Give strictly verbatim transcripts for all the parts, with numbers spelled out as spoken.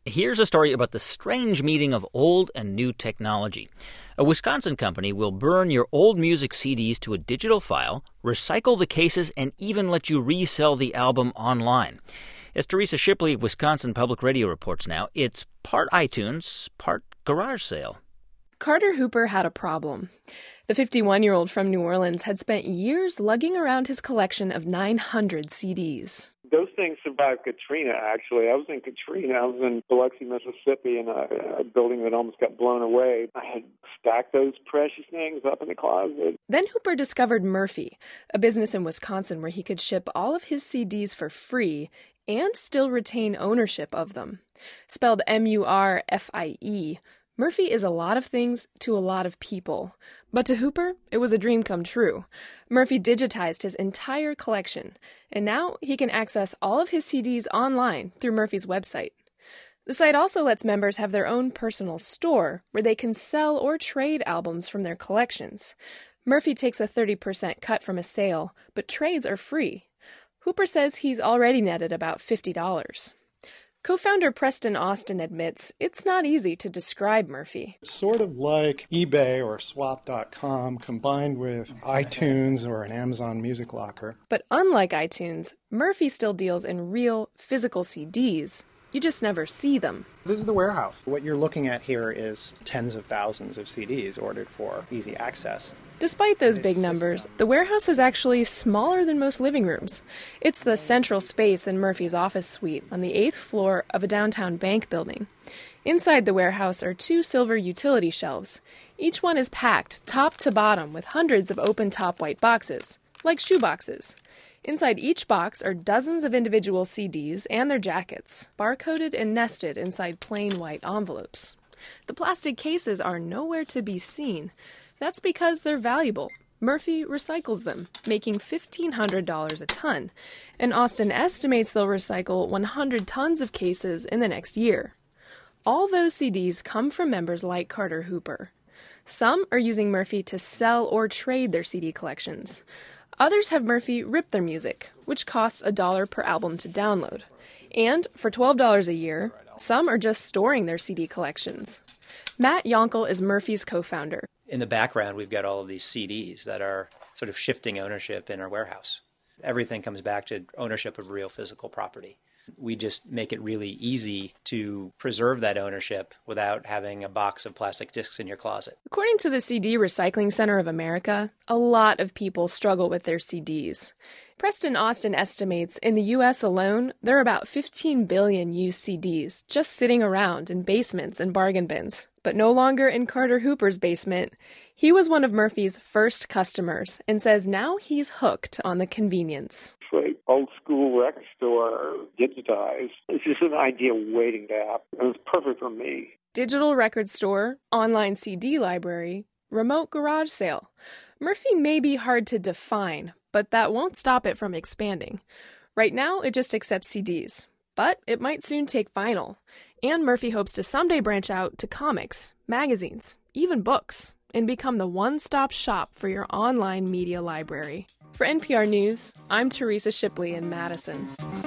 Here's a story about the strange meeting of old and new technology. A Wisconsin company will burn your old music C Ds to a digital file, recycle the cases, and even let you resell the album online. As Teresa Shipley of Wisconsin Public Radio reports now, it's part iTunes, part garage sale. Carter Hooper had a problem. The fifty-one-year-old from New Orleans had spent years lugging around his collection of nine hundred C Ds. Those things survived Katrina, actually. I was in Katrina. I was in Biloxi, Mississippi, in a, a building that almost got blown away. I had stacked those precious things up in the closet. Then Hooper discovered Murphy, a business in Wisconsin where he could ship all of his C Ds for free and still retain ownership of them. Spelled M U R F I E, Murphy is a lot of things to a lot of people. But to Hooper, it was a dream come true. Murphy digitized his entire collection, and now he can access all of his C Ds online through Murphy's website. The site also lets members have their own personal store where they can sell or trade albums from their collections. Murphy takes a thirty percent cut from a sale, but trades are free. Hooper says he's already netted about fifty dollars. Co-founder Preston Austin admits it's not easy to describe Murphy. It's sort of like eBay or swap dot com combined with iTunes or an Amazon Music Locker. But unlike iTunes, Murphy still deals in real, physical C Ds. You just never see them. This is the warehouse. What you're looking at here is tens of thousands of C Ds ordered for easy access. Despite those big numbers, the warehouse is actually smaller than most living rooms. It's the central space in Murphy's office suite on the eighth floor of a downtown bank building. Inside the warehouse are two silver utility shelves. Each one is packed top to bottom with hundreds of open-top white boxes, like shoe boxes. Inside each box are dozens of individual C Ds and their jackets, barcoded and nested inside plain white envelopes. The plastic cases are nowhere to be seen. That's because they're valuable. Murphy recycles them, making fifteen hundred dollars a ton, and Austin estimates they'll recycle one hundred tons of cases in the next year. All those C Ds come from members like Carter Hooper. Some are using Murphy to sell or trade their C D collections. Others have Murphy rip their music, which costs a dollar per album to download. And for twelve dollars a year, some are just storing their C D collections. Matt Yonkel is Murphy's co-founder. In the background, we've got all of these C Ds that are sort of shifting ownership in our warehouse. Everything comes back to ownership of real physical property. We just make it really easy to preserve that ownership without having a box of plastic discs in your closet. According to the C D Recycling Center of America, a lot of people struggle with their C Ds. Preston Austin estimates in the U S alone, there are about fifteen billion used C Ds just sitting around in basements and bargain bins. But no longer in Carter Hooper's basement. He was one of Murphy's first customers and says now he's hooked on the convenience. It's like old school record store digitized. It's just an idea waiting to happen. It was perfect for me. Digital record store, online C D library, remote garage sale. Murphy may be hard to define, but that won't stop it from expanding. Right now, it just accepts C Ds, but it might soon take vinyl. And Murphy hopes to someday branch out to comics, magazines, even books, and become the one-stop shop for your online media library. For N P R News, I'm Teresa Shipley in Madison.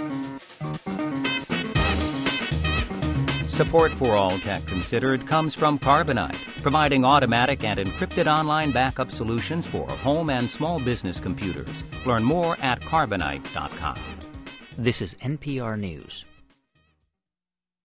Support for All Tech Considered comes from Carbonite, providing automatic and encrypted online backup solutions for home and small business computers. Learn more at carbonite dot com. This is N P R News.